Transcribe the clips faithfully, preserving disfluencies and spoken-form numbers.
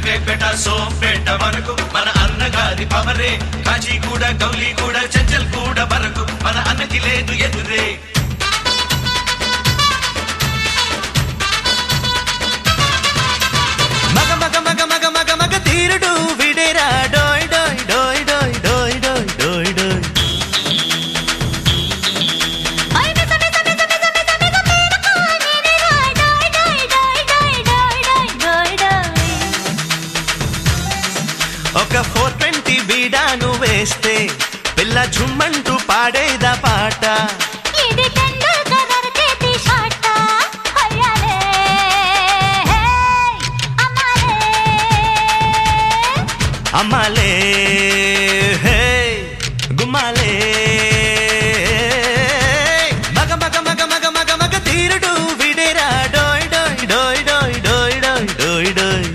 సర్వేపేట సోంపేట వరకు మన అన్నగారి పవరే కాజీ కూడా గౌలీ కూడా చంచల్ కూడా వరకు మన అన్నకి లేదు ఎదురే మగ మగ మగ మగ మగ మగ తీరుడు విడేరా డోయ్ డోయ్ డోయ్ డోయ్ డోయ్ డోయ్ డోయ్ డోయ్ ఒక ఫోర్ ట్వంటీ బీడాను వేస్తే పిల్ల ఝుమ్మంటూ పాడేదా పాట అమ్మాలే గుమ్మాలే మగ మగ మగ మగ మగ మగ తీరుడు విడేరా డోయ్ డోయ్ డోయ్ డోయ్ డోయ్ డోయ్ డోయ్ డోయ్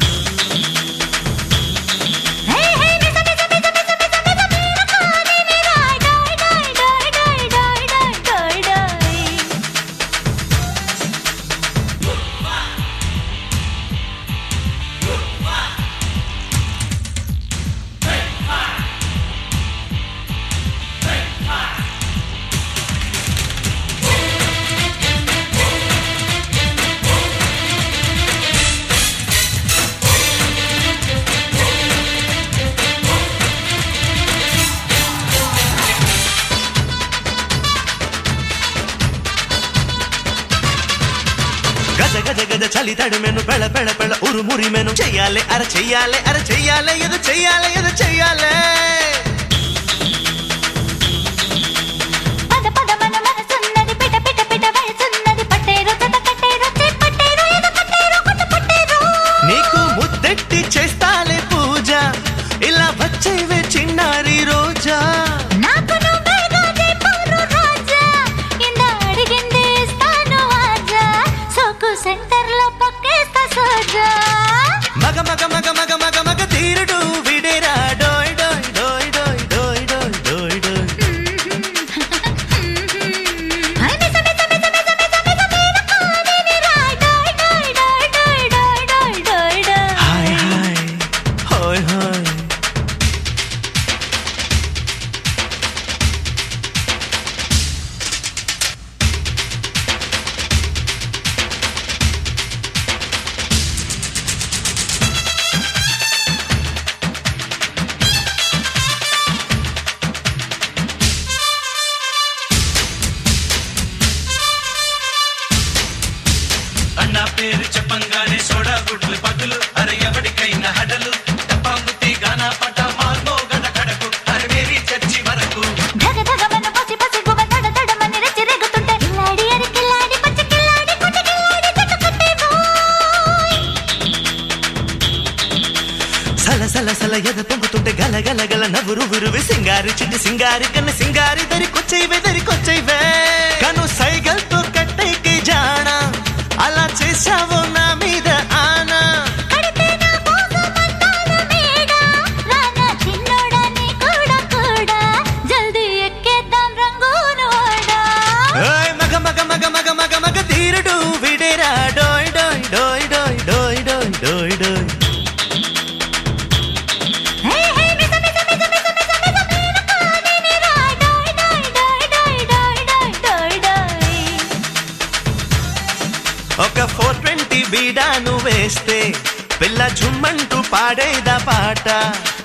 గజ గజ గజ చలి తడిమెను పెళ పెళ పెళ ఉరుమురి మెను చెయ్యాలే అర చెయ్యాలే అర చెయ్యాలే ఎదు చెయ్యాలే ఎదు చెయ్యాలే పద పద మన మనసున్నది పిట పిట పిట వయసున్నది పట్టేరు తట కట్టేరు తే పట్టేరు ఎదు పట్టేరు కొట్ట పట్టేరు నీకు ముద్దెట్టి చేస్తాలే పూజ ఇలా వచ్చేవే చిన్నారి రోజా నాకు నువ్వేగా దీపాలు రాజా ఇంద అడిగింది ఇస్తాను ఆజా సోకు సెంటర్ లో పక్కేస్తా సోజా మగ మగ మగ మగ మగ మగ తీరుడు విడేరా డోయ్ డోయ్ డోయ్ డోయ్ డోయ్ డోయ్ డోయ్ డోయ్ హై మిస మిస మిస మిస మిస మిస మీన కాని రాయ్ డోయ్ డోయ్ డోయ్ డోయ్ డోయ్ డోయ్ డోయ్ డోయ్ హాయ్ హాయ్ హోయ్ హోయ్ అన్నా పేరు చెప్పంగానే సోడా గుడ్లు పగులు అరే ఎవరికైనా హడలు తప్పంగుతి గానా పట మార్మో గడ కడకు అరే మేరీ చచ్చి వరకు ధగ ధగ మన పసి పసి గువ తడ తడ మన రెచ్చి రేగుతుంటే కిల్లాడి అరి కిల్లాడి పచ్చ కిల్లాడి కొట్ట కిల్లాడి కట్ట కట్టే బోయ్ సల సల సల ఎద పొంగుతుంటే గల గల గల నవ్వురు విరువి సింగారి చిట్టి సింగారి కన్న సింగారి దరికొచ్చైవే దరికొచ్చైవే కను సైగల్తో కట్టైకి జానా అలా చేశావు నా మీద ఆనా కడితే నా కోసం అందాల మేడ రానా చిన్నోడా నీ కూడా కూడా జల్దీ ఎక్కేద్దాం రంగూను ఓడా ఓయ్ మగ మగ మగ మగ మగ మగ తీరుడు విడేరా డోయ్ డోయ్ డోయ్ డోయ్ డోయ్ డోయ్ డోయ్ డోయ్ హే హే మిస మిస మిస మిస మిస మిస మీన కాని రాయ్ డోయ్ డోయ్ డోయ్ డోయ్ డోయ్ డోయ్ డోయ్ డోయ్ ఒక ఫోర్ ట్వంటీ బీడాను వేస్తే పిల్ల ఝుమ్మంటూ పాడేదా పాట